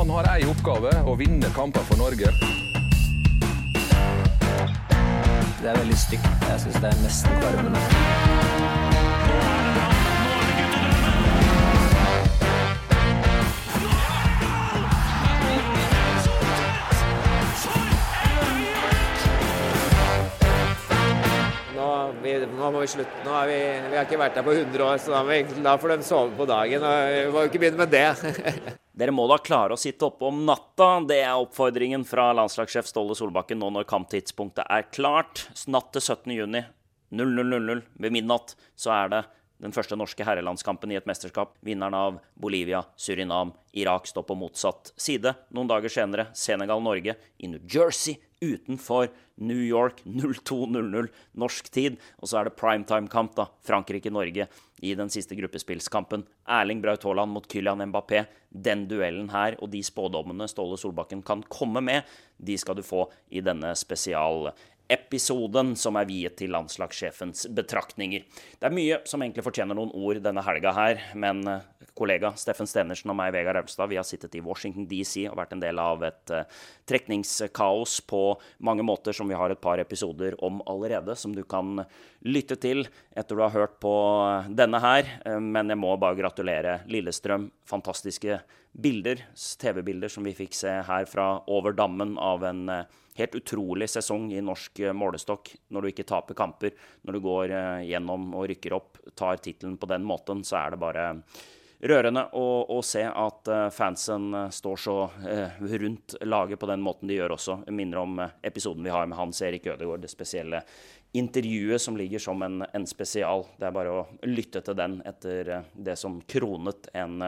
Han har en oppgave, å vinne kamper for Norge. Det veldig stygt. Jeg synes det nesten kvarmende. Nå må vi slutte. Nå vi har ikke vært der på 100 år, så da får de sove på dagen. Og vi må jo ikke begynne med det. Dere må da klare å sitte oppe om natta. Det oppfordringen fra landslagssjef Ståle Solbakken nå når kamptidspunktet klart. Natt til 17. juni, 00:00 ved midnatt, så det den første norske herrelandskampen i et mesterskap. Vinneren av Bolivia, Surinam, Irak står på motsatt side. Noen dager senere, Senegal-Norge i New Jersey, utenfor New York, 02:00 norsk tid. Og så det primetime-kamp da, Frankrike-Norge i den siste gruppespillskampen. Erling Braut Haaland mot Kylian Mbappé. Den duellen her, og de spådommene Ståle Solbakken kan komme med, de skal du få i denne spesialepisoden som viet til landslagssjefens betraktninger. Det mye som egentlig fortjener noen ord denne helga her, men kollega Steffen Stenersen og meg, Vegard Austad, vi har sittet i Washington DC og vært en del av et trekningskaos på mange måter som vi har et par episoder om allerede, som du kan lytte til etter du har hørt på denne her. Men jeg må bare gratulere Lillestrøm. Fantastiske bilder, TV-bilder som vi fikk se her fra over dammen av en helt utrolig sesong i norsk målestokk. Når du ikke taper kamper, når du går gjennom og rykker opp, tar titelen på den måten, så det bare rørende å se at fansen står så rundt laget på den måten de gjør også. Jeg minner om episoden vi har med Hans Erik Ødegaard, det spesielle intervjuet som ligger som en spesial. Det bare å lytte til den etter det som kronet en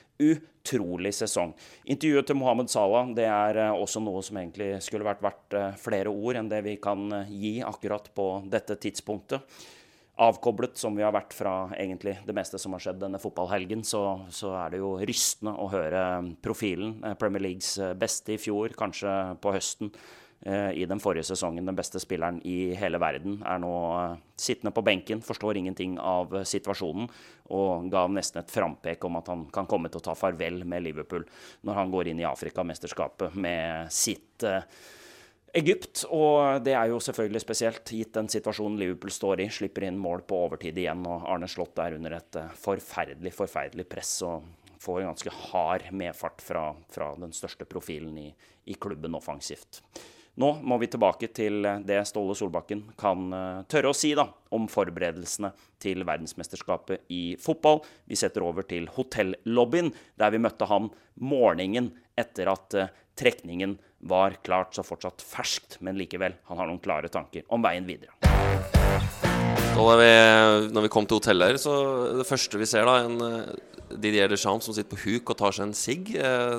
utrolig sesong. Intervjuet til Mohamed Salah, det også noe som egentlig skulle vært verdt flere ord enn det vi kan gi akkurat på dette tidspunktet. Avkoblet som vi har vært fra egentlig det meste som har skjedd denne fotballhelgen, så det jo rystende å høre profilen. Premier Leagues beste i fjor, kanskje på høsten. I den forrige sesongen, den beste spilleren i hele verden, nå sittende på benken, forstår ingenting av situasjonen, og ga nesten et frampek om at han kan komme til å ta farvel med Liverpool når han går inn i Afrika-mesterskapet med sitt Egypt, og det jo selvfølgelig spesielt, gitt den situasjonen Liverpool står i, slipper inn mål på overtid igjen, og Arne Slott under et forferdelig press, og får en ganske hard medfart fra den største profilen i klubben offensivt. Nå må vi tilbake til det Ståle Solbakken kan tørre å si da, om forberedelsene til verdensmesterskapet i fotball. Vi setter over til hotellobbyen, der vi møtte han morgenen etter at trekningen var klart, så fortsatt ferskt, men likevel, han har noen klare tanker om veien videre. Når vi kom til hotellet her, så det første vi ser da, Didier Deschamps som sitter på huk og tar seg en sigg.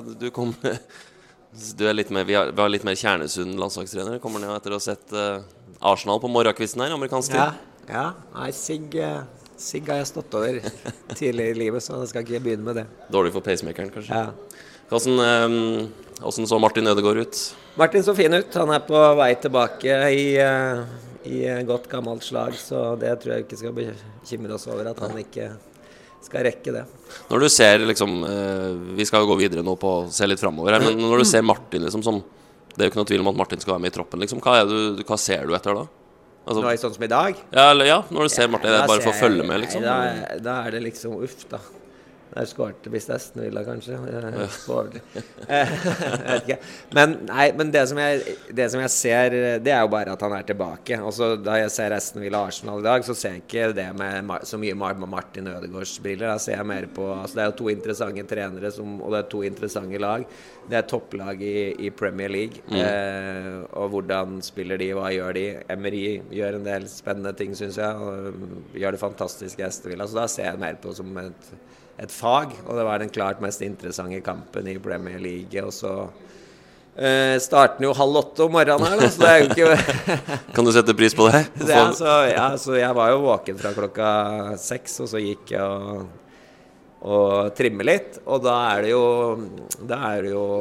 Vi har litt mer kjernesunn landslagstrener. Kommer ned etter å ha sett Arsenal på morgenkvisten her, amerikansk tid. Ja. Nei, sigg har jeg stått over tidligere i livet, så jeg skal ikke begynne med det. Dårlig for pacemakeren, kanskje. Ja. Hvordan så Martin Ødegaard ut? Martin så fin ut. Han på vei tilbake i godt gammelt slag, så det tror jeg ikke skal bekymre oss over at han ikke skal rekke det. Når du ser vi skal gå videre nå på å se litt fremover her, men når du ser Martin som, det jo ikke noe tvil om at Martin skal være med i troppen hva ser du etter da? Altså, nå sånn som i dag? Ja, når du ser Martin, bare for å følge med Da det uff da. Der skårte hvis Esten ville, kanskje. Jeg vet ikke. Men det som jeg ser, det jo bare at han tilbake. Også da jeg ser Esten Villa Arsenal i dag, så ser jeg ikke det med så mye med Martin Ødegaards briller. Da ser jeg mer på, det jo to interessante trenere, og det to interessante lag. Det topplag i Premier League. Og hvordan spiller de, hva gjør de? Emery gjør en del spennende ting, synes jeg, og gjør det fantastisk i Esten Villa. Så da ser jeg mer på som et fag, og det var den klart mest interessante kampen i Premier League, og så starter den jo 7:30 om morgenen her, så det jo ikke... Kan du sette pris på det? Så jeg var jo våken fra 6, og så gikk jeg og trimme litt, og da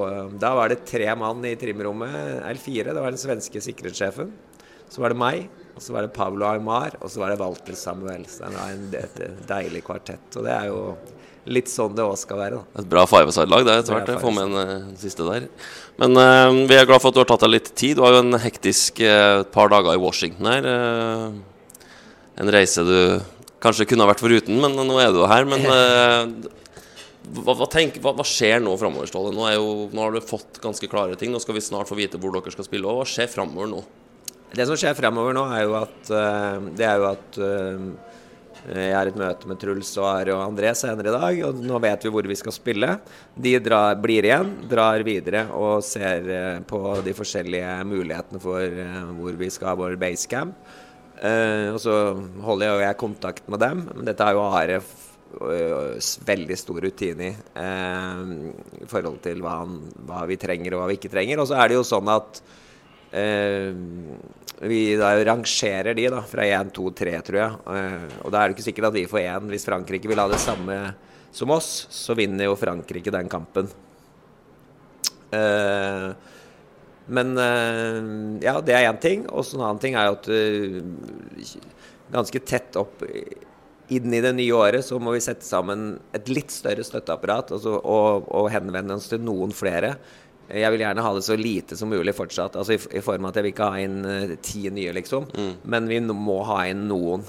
var det 3 mann i trimrommet, eller 4, det var den svenske sikkerhetssjefen, så var det meg, og så var det Pablo Aimar, og så var det Walter Samuelsen. Det var en deilig kvartett, og det er jo litt sånn det også skal være da. Et bra five-a-side-lag, det etter hvert. Jeg får med en siste der. Men vi er glad for at du har tatt deg litt tid. Du har jo en hektisk par dager i Washington her. En reise du kanskje kunne ha vært foruten, men nå er du her. Men hva skjer nå fremover, Ståle? Nå har du fått ganske klare ting. Nå skal vi snart få vite hvor dere skal spille. Og hva skjer fremover nå? Det som skjer fremover nå er jo at jeg har et møte med Truls og Are og André senere i dag, og nå vet vi hvor vi skal spille. De blir igjen, drar videre og ser på de forskjellige mulighetene for hvor vi skal ha vår basecamp. Og så holder jeg kontakt med dem. Men dette er jo Are veldig stor rutine i forhold til hva vi trenger og hva vi ikke trenger. Og så er det jo sånn at vi da rangerer de da fra 1, 2, 3 tror jeg, og da er det ikke sikkert at vi får 1. Hvis Frankrike vil ha det samme som oss, så vinner jo Frankrike den kampen. Men ja, det er en ting. Og så en annen ting er jo at ganske tett opp inn i det nye året så må vi sette sammen et litt større støtteapparat, altså, og henvende oss til noen flere. Jeg vil gjerne ha det så lite som mulig fortsatt, altså i form av at jeg vil ikke ha inn 10 nye liksom, men vi må ha inn noen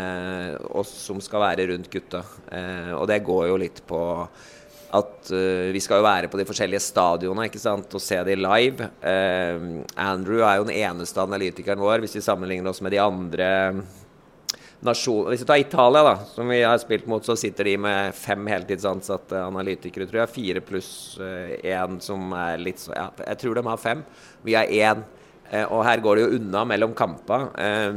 som skal være rundt gutta, og det går jo litt på at vi skal jo være på de forskjellige stadionene, ikke sant, og se de live. Andrew er jo den eneste analytikeren vår, hvis vi sammenligner oss med de andre nasjoner. Hvis vi tar Italia da, som vi har spilt mot, så sitter de med 5 heltidsansatte analytikere, tror jeg, 4 pluss 1 som er litt så, ja, jeg tror de har 5. Vi har 1, og her går det jo unna mellom kamper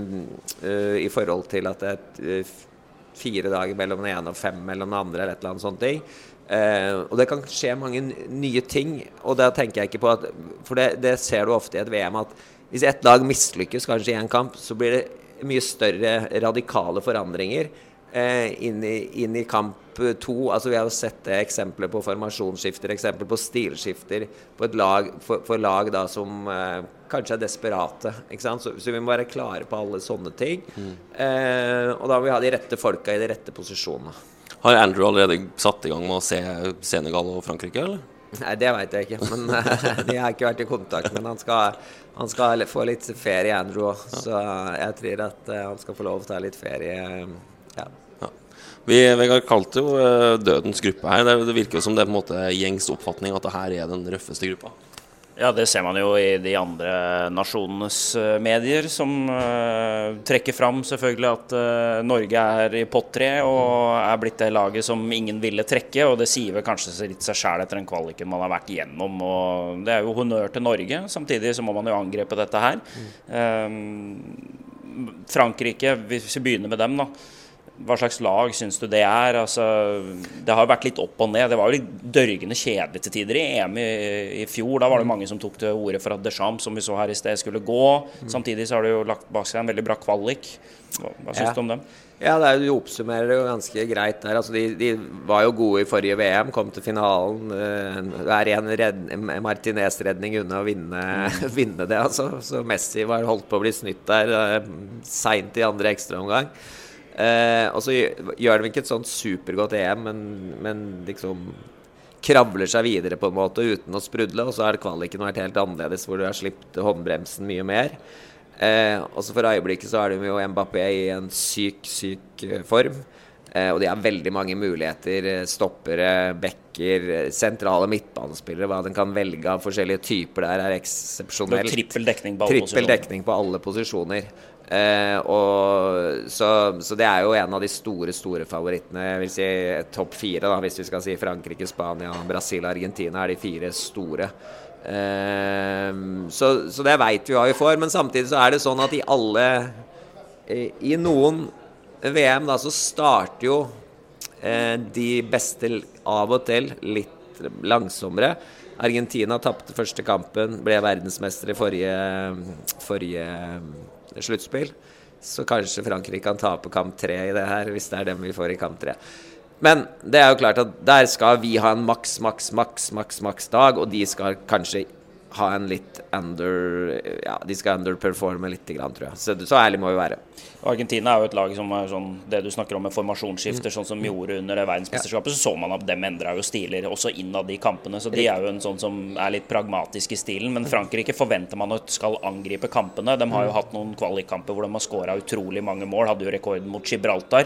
i forhold til at det er 4 dager mellom den ene og 5 mellom den andre, eller et eller annet sånt ting. Og det kan skje mange nye ting, og da tenker jeg ikke på at, for det ser du ofte i et VM, at hvis et lag mislykkes kanskje i en kamp, så blir det mye større radikale forandringer inn i kamp 2. Altså vi har jo sett det eksempler på formasjonsskifter, eksempler på stilskifter på et lag, for lag da som kanskje er desperate, ikke sant? Så vi må være klare på alle sånne ting. Og da må vi ha de rette folka i de rette posisjonene. Har Andrew allerede satt i gang med å se Senegal og Frankrike, eller? Nei, det vet jeg ikke, men de har ikke vært i kontakt, men han skal få litt ferie, Andrew, så jeg tror at han skal få lov til å ta litt ferie, ja. Vi har kalt jo dødens gruppe her. Det virker jo som det er på en måte gjengs oppfatning at det her er den røffeste gruppa. Ja, det ser man jo i de andre nasjonenes medier, som trekker fram selvfølgelig at Norge er i pott 3 og er blitt det laget som ingen ville trekke, og det sier vel kanskje litt seg selv etter den kvaliken man har vært igjennom, og det er jo honnør til Norge. Samtidig så må man jo angrepe dette her. Frankrike, hvis vi begynner med dem da, hva slags lag synes du det er? Altså, det har vært litt opp og ned. Det var jo litt dørgende kjedelig til tider i EM i fjor. Da var det mange som tok til ordet for at Deschamps, som vi så her i sted, skulle gå. Samtidig så har det jo lagt bak seg en veldig bra kvalik. Hva synes du om dem? Ja, du oppsummerer det jo ganske greit der. Altså, de var jo gode i forrige VM, kom til finalen. Det er en Martinez-redning unna å vinne det. Altså. Så Messi var holdt på å bli snytt der sent i andre ekstraomgang. Og så gjør de ikke et sånt supergodt EM, men liksom kravler seg videre på en måte uten å sprudle, og så har kvaliken vært helt annerledes, hvor du har slippet håndbremsen mye mer. Og så for øyeblikket så har de jo Mbappé i en syk form, og de har veldig mange muligheter, stoppere, bekker, sentrale midtbanespillere, hva den kan velge av forskjellige typer der er eksepsjonelt. Trippel dekning på alle posisjoner. Så det er jo en av de store favorittene. Jeg vil si topp 4 da, hvis vi skal si Frankrike, Spania, Brasil og Argentina er de 4 store. Så det vet vi hva vi får, men samtidig så er det sånn at i noen VM da, så starter jo de beste av og til litt langsommere. Argentina tappte første kampen, ble verdensmester i forrige sluttspill, så kanskje Frankrike kan tape kamp 3 i det her, hvis det er dem vi får i kamp 3. Men det er jo klart at der skal vi ha en maks dag, og de skal kanskje ha en litt de skal underperforme litt grann, tror jeg. Så ærlig må vi være. Argentina jo et lag som sånn, det du snakker om med formasjonsskifter, sånn som gjorde under det verdensmesterskapet, så man at dem endret jo stiler også innad de kampene, så de jo en sånn som litt pragmatisk i stilen, men Frankrike forventer man at skal angripe kampene. De har jo hatt noen kvalikkamper hvor de har skåret utrolig mange mål, hadde jo rekorden mot Gibraltar.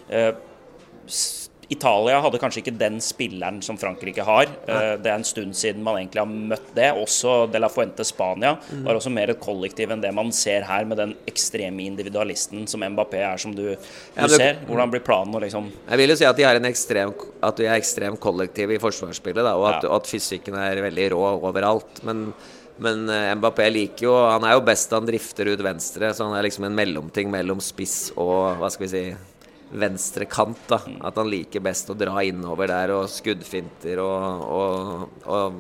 Italia hadde kanskje ikke den spilleren som Frankrike har. Det en stund siden man egentlig har møtt det. Også De La Fuente Spania var også mer et kollektiv enn det man ser her med den ekstreme individualisten som Mbappé som du ser. Hvordan blir planen å liksom... Jeg vil jo si at de er ekstremt kollektiv i forsvarsspillet, da, og at fysikken veldig rå overalt. Men Mbappé liker jo, han jo best han drifter ut venstre, så han liksom en mellomting mellom spiss og, hva skal vi si, venstre kant, da. At han liker best å dra innover der, og skuddfinter og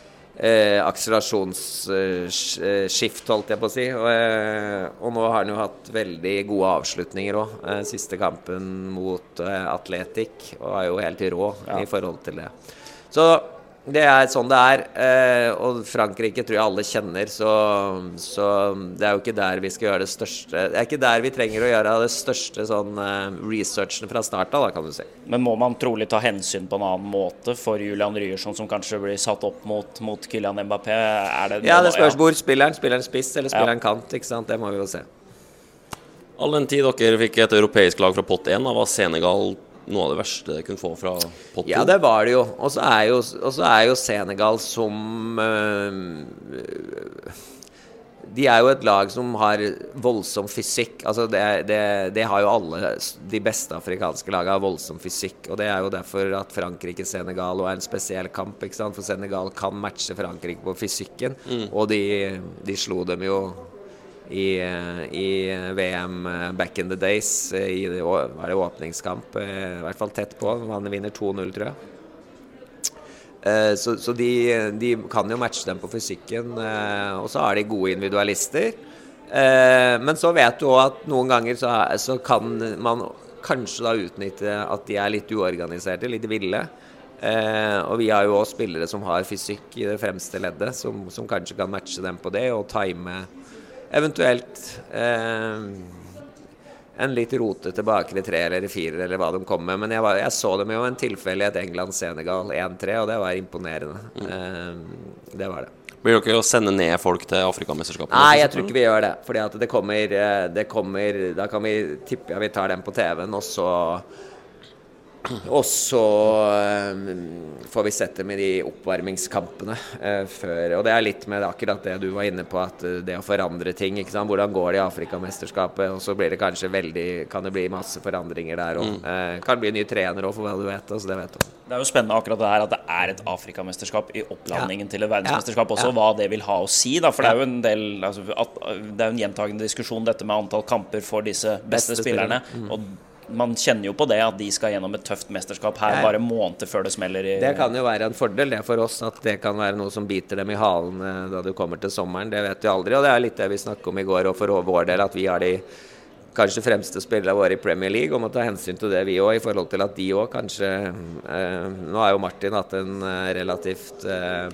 akselerasjonsskift, holdt jeg på å si. Og nå har han jo hatt veldig gode avslutninger også. Siste kampen mot Atletic, og jo helt rå i forhold til det. Så det sånn det og Frankrike tror jeg alle kjenner, så det jo ikke der vi skal gjøre det største. Det ikke der vi trenger å gjøre det største sånn researchen fra start av, da, kan du si. Men må man trolig ta hensyn på en annen måte for Julian Ryerson, som kanskje blir satt opp mot Kylian Mbappé? Det spørs hvor spilleren spiss eller spilleren kant, ikke sant? Det må vi jo se. All den tid dere fikk et europeisk lag fra pott 1, da var Senegal noe av det verste jeg kunne få fra pott 2? Ja, det var det jo. Og så jo Senegal som de jo et lag som har voldsom fysikk. Altså det har jo alle de beste afrikanske lagene har voldsom fysikk, og det jo derfor at Frankrike-Senegal en spesiell kamp, ikke sant? For Senegal kan matche Frankrike på fysikken, og de slo dem jo i VM back in the days, var det åpningskamp, i hvert fall tett på. Man vinner 2-0, tror jeg. Så de kan jo matche dem på fysikken, og så har de gode individualister. Men så vet du også at noen ganger så kan man kanskje da utnytte at de litt uorganiserte, litt ville. Og vi har jo også spillere som har fysikk i det fremste leddet, som kanskje kan matche dem på det, og time eventuelt en litt rotete bakre 3 eller 4 eller hva de kom med, men jeg så dem jo en tilfelle i et England-Senegal 1-3, og det var imponerende. Det var det. Blir dere å sende ned folk til Afrikamesterskapet? Nei, jeg tror ikke vi gjør det, fordi at det kommer, da kan vi tippe, vi tar dem på TV-en, og så får vi sett dem i de oppvarmingskampene før, og det litt med akkurat det du var inne på, at det å forandre ting, ikke sant? Hvordan går det i Afrikamesterskapet, og så blir det kanskje kan det bli masse forandringer der, og kan bli ny trener også, for hva du vet, altså det vet du. Det jo spennende akkurat det her at det et Afrikamesterskap i opplandingen til et verdensmesterskap også, hva det vil ha å si da, for det jo en del, altså, det jo en gjentagende diskusjon dette med antall kamper for disse beste spillerne, og man kjenner jo på det at de skal gjennom et tøft mesterskap her bare måneder før det smeller i... Det kan jo være en fordel det for oss, at det kan være noe som biter dem i halen da du kommer til sommeren, det vet vi aldri, og det litt det vi snakket om i går, og for vår del at vi har de kanskje fremste spillere våre i Premier League, og må ta hensyn til det vi også, i forhold til at de også kanskje nå jo Martin hatt en relativt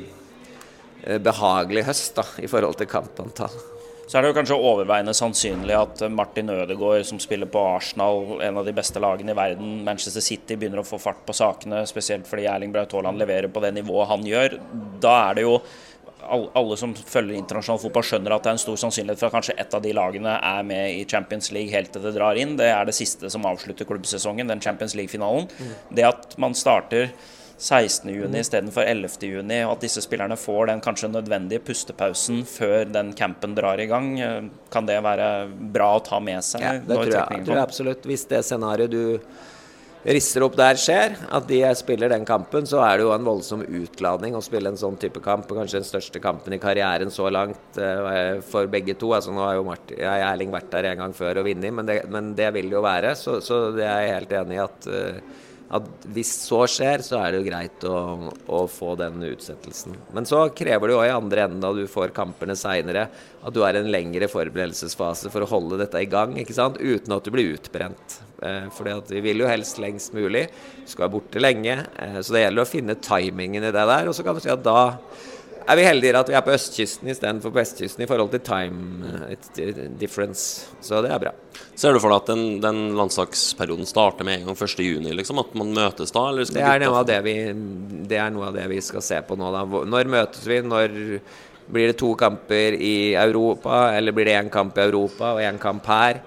behagelig høst da, i forhold til kampantall. Så det jo kanskje overveiende sannsynlig at Martin Ødegaard, som spiller på Arsenal, en av de beste lagene i verden, Manchester City, begynner å få fart på sakene, spesielt fordi Erling Braut Haaland leverer på det nivået han gjør. Da det jo alle som følger internasjonal fotball skjønner at det en stor sannsynlighet for at kanskje et av de lagene med i Champions League helt til det drar inn. Det det siste som avslutter klubbsesongen, den Champions League-finalen. Det at man starter 16. juni i stedet for 11. juni, og at disse spillerne får den kanskje nødvendige pustepausen før den campen drar i gang, kan det være bra å ta med seg? Ja, det tror jeg absolutt. Hvis det scenariet du rister opp der skjer, at de spiller den kampen, så det jo en voldsom utladning å spille en sånn type kamp, og kanskje den største kampen i karrieren så langt for begge to. Altså, nå har jo Erling vært der en gang før og vunnet, men det vil jo være, så det jeg helt enig i at hvis så skjer, så det jo greit å få den utsettelsen. Men så krever det jo i andre enden, da du får kampene senere, at du har en lengre forberedelsesfase for å holde dette i gang, ikke sant? Uten at du blir utbrent. Fordi at vi vil jo helst lengst mulig, du skal være borte lenge, så det gjelder å finne timingen i det der, og så kan du si at da vi heldigere at vi på østkysten I stedet for på vestkysten I forhold til time difference, så det bra. Ser du for deg at den landslagsperioden starter med en gang 1. juni, liksom, at man møtes da? Eller skal det noe av det vi skal se på nå da. Når møtes vi? Når blir det 2 kamper I Europa, eller blir det 1 kamp I Europa og 1 kamp her?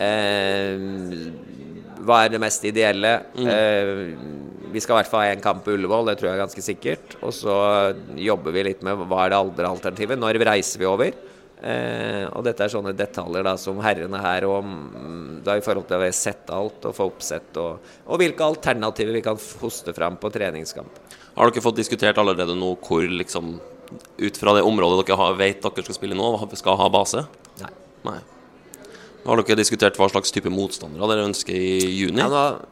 Hva det mest ideelle? Vi skal I hvert fall ha 1 kamp på Ullevål, det tror jeg ganske sikkert. Og så jobber vi litt med hva det andre alternativet. Når reiser vi over? Og dette sånne detaljer da, som herrene her og da I forhold til å sette alt og få oppsett og hvilke alternativer vi kan hoste frem på treningskamp. Har dere fått diskutert allerede nå hvor liksom ut fra det området dere vet dere skal spille nå, skal ha base? Nei. Har dere diskutert hva slags type motstandere dere ønsker I juni?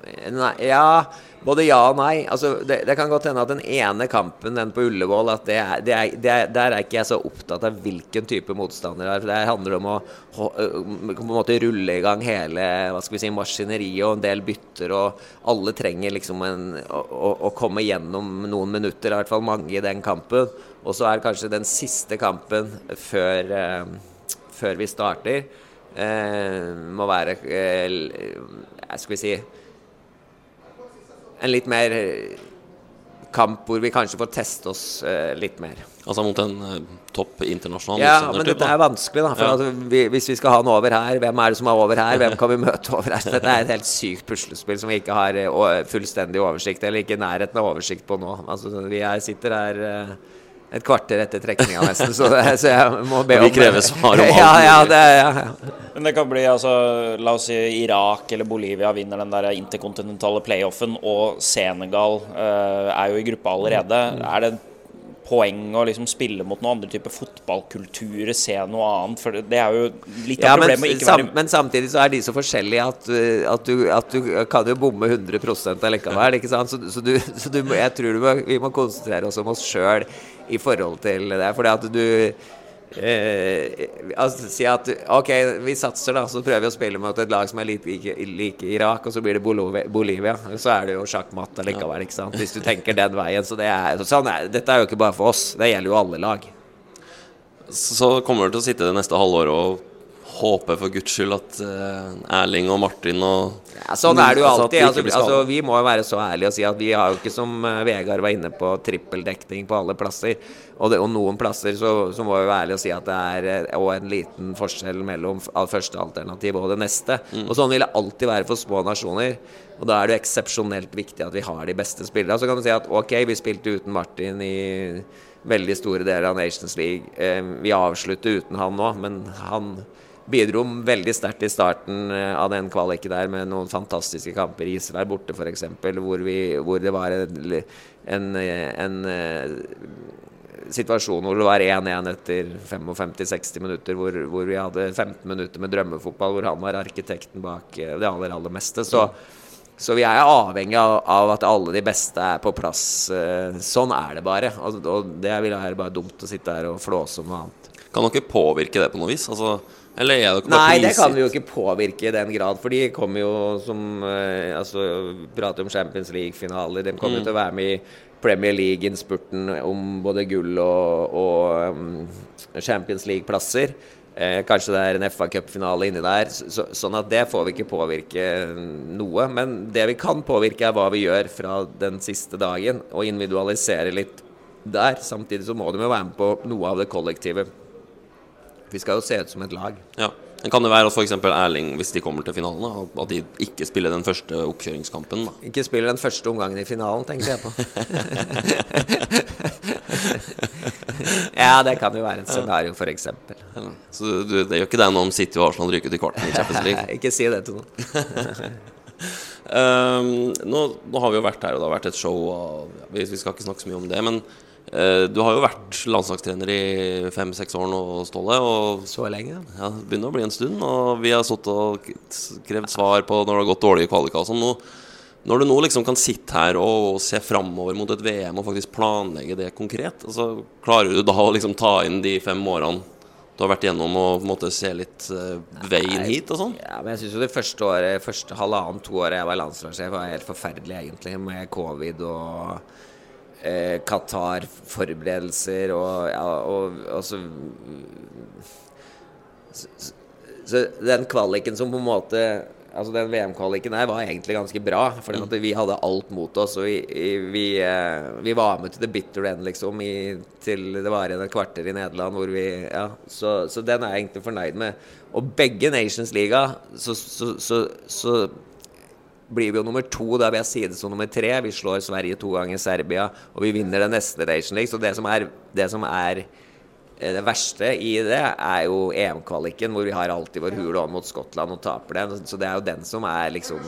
Både ja og nei. Altså, det kan godt hende at den ene kampen, den på Ullevål, at der ikke jeg så opptatt av hvilken type motstander det handler om å på en måte rulle I gang hele, maskineriet og en del bytter, og alle trenger liksom å komme gjennom noen minutter, I hvert fall mange I den kampen. Og så kanskje den siste kampen før vi starter, må være en litt mer kamp hvor vi kanskje får teste oss litt mer. Altså mot en topp internasjonal motstander? Ja, men dette vanskelig da, for hvis vi skal ha noe over her, hvem det som over her, hvem kan vi møte over her? Dette et helt sykt puslespill som vi ikke har fullstendig oversikt, eller ikke nærheten av oversikt på nå. Altså, vi sitter her et kvarter etter trekningen nesten, så jeg må be om... Vi krever svar om alt. Ja. Men det kan bli, altså, la oss si Irak eller Bolivia vinner den der interkontinentale playoffen, og Senegal jo I gruppa allerede. Det poeng å liksom spille mot noen andre typer fotballkulturer, se noe annet, for det jo litt av problemet å ikke være... Men samtidig så de så forskjellige at du kan jo bomme 100% allikevel, ikke sant? Så jeg tror vi må konsentrere oss om oss selv I forhold til det, fordi at du si at ok, vi satser da, så prøver vi å spille mot et lag som like Irak, og så blir det Bolivia, så det jo sjakkmatt allikevel, ikke sant? Hvis du tenker den veien, så dette jo ikke bare for oss, det gjelder jo alle lag. Så kommer du til å sitte det neste halvår og håpe for Guds skyld at Erling og Martin og... Ja, sånn det jo alltid, altså, vi må jo være så ærlige og si at vi har jo ikke som Vegard var inne på trippeldekning på alle plasser, og noen plasser så må vi være ærlige og si at det også en liten forskjell mellom første alternativ og det neste, og sånn vil det alltid være for små nasjoner, og da det eksepsjonelt viktig at vi har de beste spillere. Så kan du si at ok, vi spilte uten Martin I veldig store deler av Nations League, vi avslutter uten han nå, men han bidro veldig sterkt I starten av den kvaliken der med noen fantastiske kamper I Israel borte for eksempel, hvor det var en situasjon hvor det var 1-1 etter 55-60 minutter, hvor vi hadde 15 minutter med drømmefotball, hvor han var arkitekten bak det aller meste, så vi avhengig av at alle de beste på plass. Sånn det bare, og det vil være bare dumt å sitte her og flåse om noe annet. Kan dere påvirke det på noe vis? Altså, eller dere bare Nei, det kan vi jo ikke påvirke I den grad, for de kommer jo som prater om Champions League-finaler, de kommer til å være med I Premier League-innspurten om både gull og Champions League-plasser. Kanskje det en FA Cup-finale inni der, sånn at det får vi ikke påvirke noe, men det vi kan påvirke hva vi gjør fra den siste dagen, og individualisere litt der. Samtidig så må de jo være med på noe av det kollektive. Vi skal jo se ut som et lag. Ja, men kan det være at for eksempel Erling, hvis de kommer til finalen da, at de ikke spiller den første oppkjøringskampen da? Ikke spiller den første omgangen I finalen, tenker jeg på. Ja, det kan jo være et scenario for eksempel. Ja. Så det gjør ikke det noe om City og Arsenal ryker til kvarten I Champions League? Ikke si det til noen. Nå har vi jo vært her, og det har vært et show, og vi skal ikke snakke så mye om det, men du har jo vært landslagstrener I 5-6 år nå, Ståle, og så lenge. Ja, det begynner å bli en stund, og vi har suttet og krevd svar på når det har gått dårlig I kvalika og sånn. Når du nå liksom kan sitte her og se fremover mot et VM og faktisk planlegge det konkret, altså, klarer du da å liksom ta inn de 5 årene du har vært gjennom og på en måte se litt veien hit og sånn? Ja, men jeg synes jo det første året, første 1,5-2 året jeg var landslagssjef var helt forferdelig egentlig, med covid og Qatar-forberedelser og så den kvaliken som på en måte altså den VM-kvaliken der var egentlig ganske bra fordi at vi hadde alt mot oss og vi var med til the bitter end liksom til det var igjen et kvarter i Nederland hvor så den jeg egentlig fornøyd med og begge Nations Liga så blir vi jo nummer 2 der vi sidet som nummer 3 vi slår Sverige 2 ganger Serbia og vi vinner den neste Nation League så det som er det verste i det jo EM-kvaliken hvor vi har alltid vår hule hånd mot Skottland og taper den så det jo den som liksom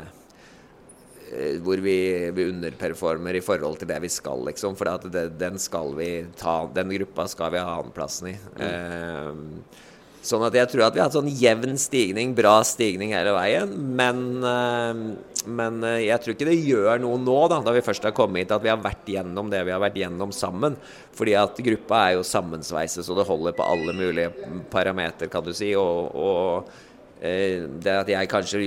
hvor vi underperformer i forhold til det vi skal liksom for at den skal vi ta den gruppa skal vi ha annenplassen i sånn at jeg tror at vi har hatt sånn jevn stigning, bra stigning hele veien, men jeg tror ikke det gjør noe nå da vi først har kommet hit at vi har vært gjennom det vi har vært gjennom sammen, fordi at gruppa jo sammensveiset så det holder på alle mulige parameter kan du si, og det at jeg kanskje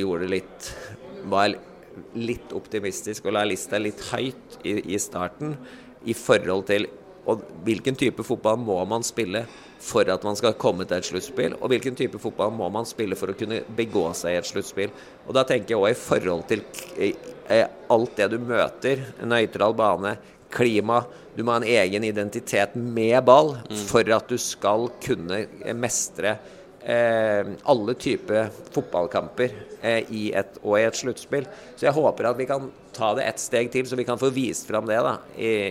var litt optimistisk og la lista litt høyt i starten i forhold til hvilken type fotball må man spille for at man skal komme til et sluttspill, og hvilken type fotball må man spille for å kunne begå seg i et sluttspill. Og da tenker jeg også i forhold til alt det du møter, en nøytral bane, klima, du må ha en egen identitet med ball for at du skal kunne mestre alle typer fotballkamper i et sluttspill. Så jeg håper at vi kan ta det et steg til, så vi kan få vist frem det da,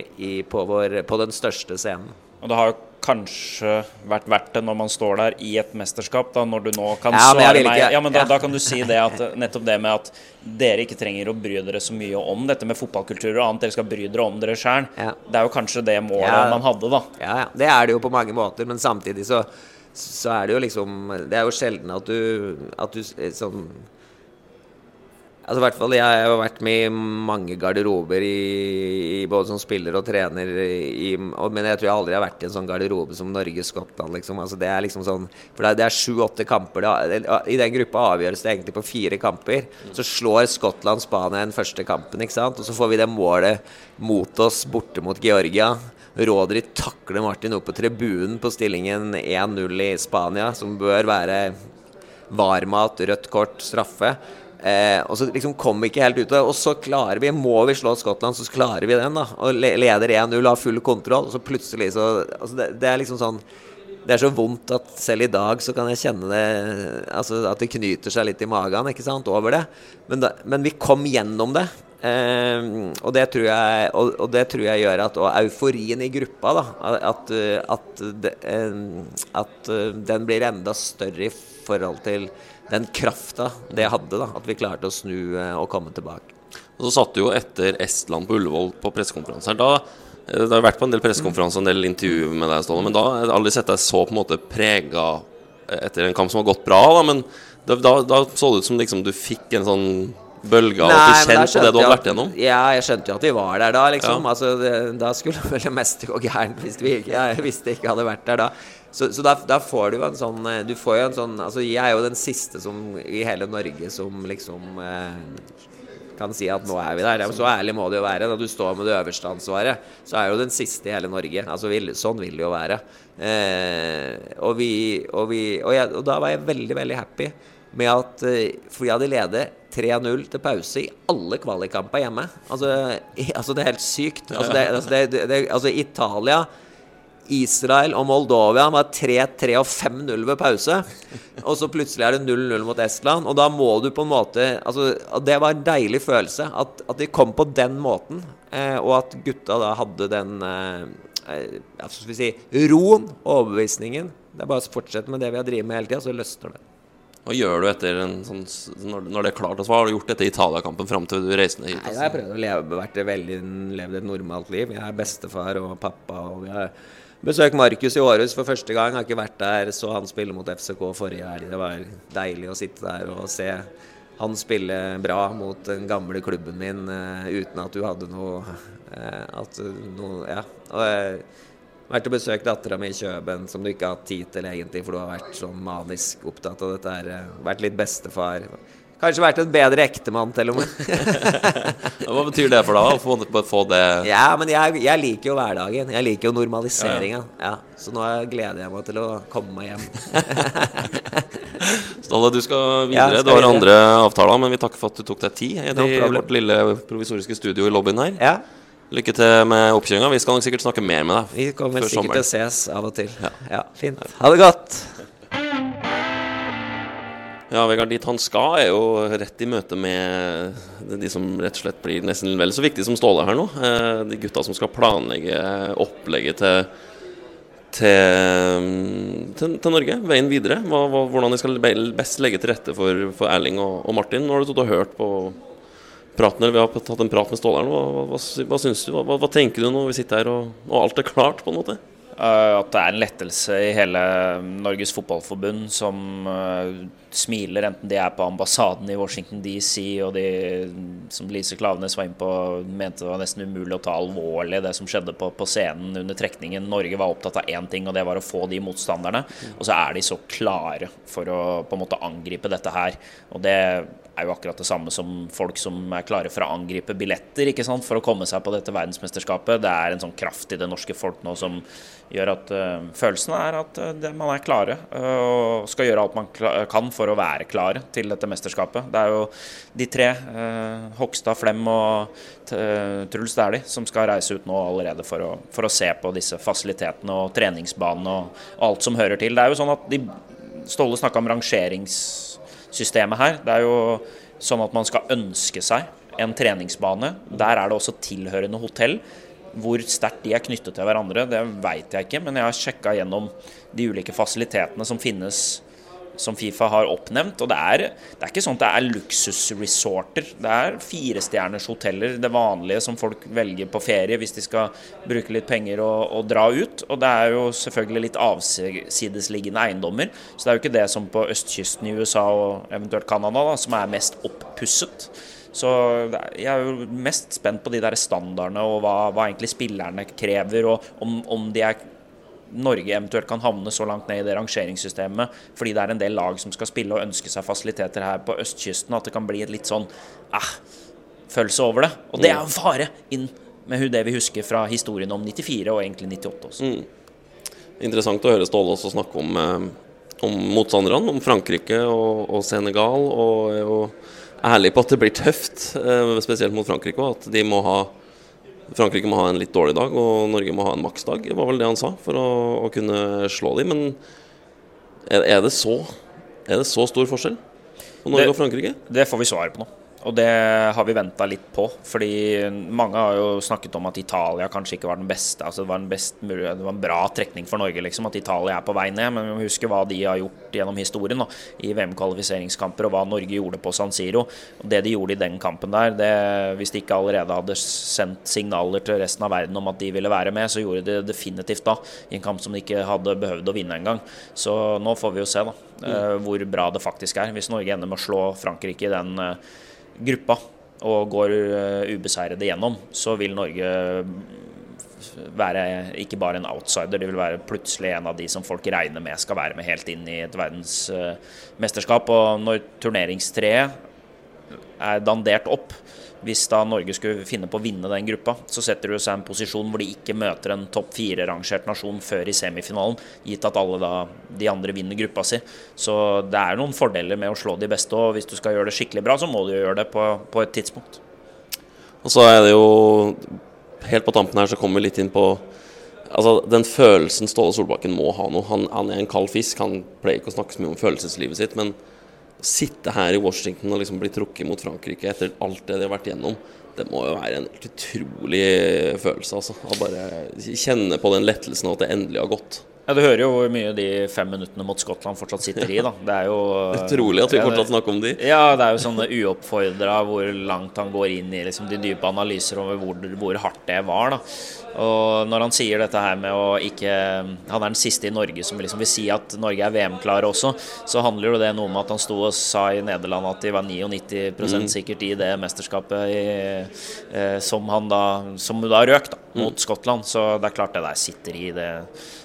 på den største scenen. Og det har jo kanskje vært verdt det når man står der i et mesterskap da, når du nå kan svare meg men da kan du si det at nettopp det med at dere ikke trenger å bry dere så mye om dette med fotballkultur og annet, dere skal bry dere om dere selv det jo kanskje det målet man hadde da det det jo på mange måter, men samtidig så det jo liksom det jo sjelden at du sånn altså i hvert fall, jeg har jo vært med i mange garderober i både som spiller og trener men jeg tror jeg aldri har vært i en sånn garderobe som Norge-Skottland liksom, altså det liksom sånn for det 7-8 kamper i den gruppa avgjøres det egentlig på 4 kamper så slår Skottland Spania den første kampen, ikke sant? Og så får vi det målet mot oss borte mot Georgia Rodri takler Martin opp på tribunen på stillingen 1-0 i Spania som bør være varmat, rødt kort, straffe og så liksom kom vi ikke helt ut og så klarer må vi slå Skottland så klarer vi den da og leder 1-0 har full kontroll og så plutselig så altså det liksom sånn det så vondt at selv i dag så kan jeg kjenne det altså at det knyter seg litt i magen ikke sant over det men vi kom gjennom det og det tror jeg gjør at og euforien i gruppa da at den blir enda større i forhold til den krafta det hadde da, at vi klarte å snu og komme tilbake. Og så satt du jo etter Estland på Ullevål på pressekonferanser. Det har vært på en del pressekonferanser, en del intervjuer med deg, Ståle, men da har jeg aldri sett deg så på en måte preget etter en kamp som har gått bra, da, men da så det ut som liksom du fikk en sånn bølge av at du kjente på det du hadde vært gjennom. Ja, jeg skjønte jo at vi var der da, liksom. Altså, da skulle vel det meste gå gærent hvis jeg visste ikke hadde vært der da. Så da får du jo en sånn altså jeg jo den siste som i hele Norge som liksom kan si at nå vi der så ærlig må det jo være da du står med det øverste ansvaret så jo den siste i hele Norge altså sånn vil det jo være og da var jeg veldig, veldig happy med at for jeg hadde ledet 3-0 til pause i alle kvalikkamper hjemme altså det helt sykt altså Italia Israel og Moldova var 3-3 og 5-0 ved pause og så plutselig det 0-0 mot Estland og da må du på en måte altså, det var en deilig følelse at de kom på den måten og at gutta da hadde den skal vi si, roen og overbevisningen det bare å fortsette med det vi har drivet med hele tiden så løster det Hva gjør du etter en sånn, når det klart? Hva har du gjort etter Italia-kampen frem til du reiste ned hit? Jeg har prøvd å leve et normalt liv. Jeg bestefar og pappa, og vi har besøkt Markus i Århus for første gang. Jeg har ikke vært der, så han spille mot FCK forrige helg. Det var deilig å sitte der og se han spille bra mot den gamle klubben min uten at du hadde noe og vært og besøkt datteren min i Kjøben som du ikke har hatt tid til egentlig for du har vært sånn manisk opptatt av dette her vært litt bestefar Kanskje vært en bedre ektemann til og med. Hva betyr det for deg å få det? Ja, men jeg liker jo hverdagen. Jeg liker jo normaliseringen. Ja, så nå gleder jeg meg til å komme meg hjem. Ståle, du skal videre. Du har andre avtaler, men vi takker for at du tok deg tid i vårt lille provisoriske studio i lobbyen her. Ja. Lykke til med oppkjøringen. Vi skal nok sikkert snakke mer med deg. Vi kommer før sikkert sommeren. til å ses av og til. Ja, fint. Ha det godt. Ja, Vegard, dit han skal jo rett i møte med de som rett og slett blir nesten vel så viktige som Ståle her nå. De gutta som skal planlegge opplegget til Norge, veien videre. Hvordan de skal best legge til rette for Erling og Martin. Nå har du hørt på praten, eller vi har tatt en prat med Ståle her. Hva synes du? Hva tenker du når vi sitter her og alt er klart på en måte? At det en lettelse i hele Norges fotballforbund som smiler, enten de på ambassaden i Washington DC, og de som Lise Klaveness var inne på, mente det var nesten umulig å ta alvorlig det som skjedde på scenen under trekningen. Norge var opptatt av én ting, og det var å få de motstanderne, og så de så klare for å på en måte angripe dette her, og det jo akkurat det samme som folk som klare for å angripe billetter, ikke sant, for å komme seg på dette verdensmesterskapet. Det en sånn kraft i det norske folk nå som gjør at følelsen at man klare og skal gjøre alt man kan for å være klare til dette mesterskapet. Det jo de tre, Hogstad, Flem og Truls Dæhlie, som skal reise ut nå allerede for å se på disse fasilitetene og treningsbanen og alt som hører til. Det jo sånn at Ståle snakket om rangeringssystemet her. Det jo sånn at man skal ønske seg en treningsbane. Der det også tilhørende hotell. Hvor sterkt de knyttet til hverandre, det vet jeg ikke, men jeg har sjekket gjennom de ulike fasilitetene som finnes, som FIFA har oppnevnt, og det ikke sånn at det luksusresorter. Det 4-stjerners hoteller, det vanlige som folk velger på ferie hvis de skal bruke litt penger og dra ut, og det jo selvfølgelig litt avsidesliggende eiendommer, så det jo ikke det som på østkysten i USA og eventuelt Canada da, som mest oppusset. Så jeg jo mest spent på de der standardene og hva egentlig spillerne krever, og om de Norge eventuelt kan havne så langt ned i det rangeringssystemet, fordi det en del lag som skal spille og ønske seg fasiliteter her på østkysten, at det kan bli et litt sånn følelse over det. Og det en fare inn med det vi husker fra historien om 94 og egentlig 98 også. Interessant å høre Ståle også snakke om motstanderne, om Frankrike og Senegal, og ærlig på at det blir tøft, spesielt mot Frankrike, og at Frankrike må ha en litt dårlig dag, og Norge må ha en maksdag. Det var vel det han sa, for å kunne slå dem. Men det så stor forskjell på Norge og Frankrike? Det får vi svare på nå. Og det har vi ventet litt på, fordi mange har jo snakket om at Italia kanskje ikke var den beste, altså det var en bra trekning for Norge liksom, at Italia på vei ned, men vi må huske hva de har gjort gjennom historien da, i VM-kvalifiseringskamper, og hva Norge gjorde på San Siro. Og det de gjorde i den kampen der, hvis de ikke allerede hadde sendt signaler til resten av verden om at de ville være med, så gjorde de det definitivt da, i en kamp som de ikke hadde behøvd å vinne en gang. Så nå får vi jo se da, hvor bra det faktisk hvis Norge ender med å slå Frankrike i den gruppa og går ubeseiret gjennom, så vil Norge være ikke bare en outsider, det vil være plutselig en av de som folk regner med skal være med helt inn i et verdensmesterskap. Og når turneringstreet dandert opp, hvis da Norge skulle finne på å vinne den gruppa, så setter det seg en posisjon hvor de ikke møter en topp 4-rangert nasjon før i semifinalen, gitt at alle da, de andre vinner gruppa si. Så det noen fordeler med å slå de beste, og hvis du skal gjøre det skikkelig bra, så må du gjøre det på et tidspunkt. Og så det jo, helt på tampen her så kommer vi litt inn på, altså den følelsen Ståle Solbakken må ha nå. Han en kald fisk, han pleier ikke å snakke så mye om følelseslivet sitt, men sitte her i Washington og liksom bli trukket mot Frankrike etter alt det de har vært gjennom, det må jo være en utrolig følelse, altså. Å bare kjenne på den lettelsen av at det endelig har gått. Ja, du hører jo hvor mye de 5 minuttene mot Skottland fortsatt sitter i, da. Det jo utrolig at vi fortsatt snakker om de. Ja, det jo sånne uoppfordret hvor langt han går inn i liksom, de dype analyser over hvor hardt det var, da. Og når han sier dette her med å ikke, han den siste i Norge som liksom vil si at Norge VM-klare også, så handler jo det noe om at han sto og sa i Nederland at de var 99% sikkert i det mesterskapet som da røk da, mot Skottland, så det klart det der sitter i det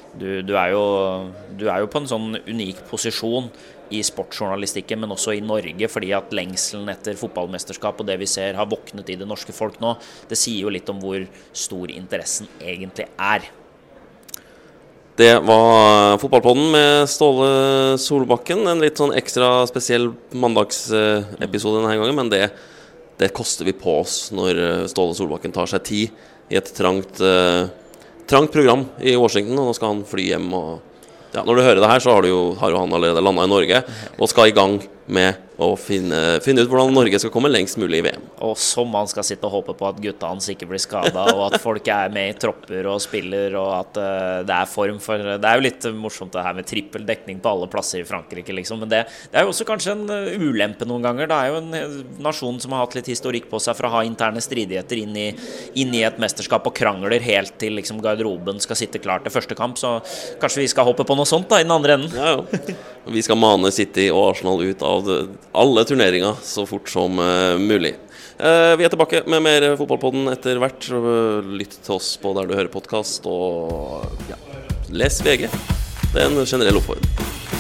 Du er jo på en sånn unik posisjon i sportsjournalistikken, men også i Norge, fordi at lengselen etter fotballmesterskap og det vi ser har våknet i det norske folk nå, det sier jo litt om hvor stor interessen egentlig er. Det var fotballpodden med Ståle Solbakken, en litt sånn ekstra spesiell mandagsepisode denne gangen, men det koster vi på oss når Ståle Solbakken tar seg tid i et trangt program i Washington, og nå skal han fly hjem. Og ja, når du hører det her, så har jo han allerede landet i Norge og skal i gang med å finne ut hvordan Norge skal komme lengst mulig i VM. Og som man skal sitte og håpe på at gutta hans ikke blir skadet, og at folk er med i tropper og spiller, og at det er form for... Det er jo litt morsomt det her med trippeldekning på alle plasser i Frankrike, liksom. Men det er jo også kanskje en ulempe noen ganger. Det er jo en nasjon som har hatt litt historikk på seg for å ha interne stridigheter inn i et mesterskap og krangler helt til liksom garderoben skal sitte klar til første kamp. Så kanskje vi skal hoppe på noe sånt da, i den andre enden. Ja. Vi skal mane City og Arsenal ut av alle turneringer så fort som mulig. Vi er tilbake med mer fotballpodden etter hvert. Lytt til oss på der du hører podcast, og ja, les VG. Det er en generell oppfordring.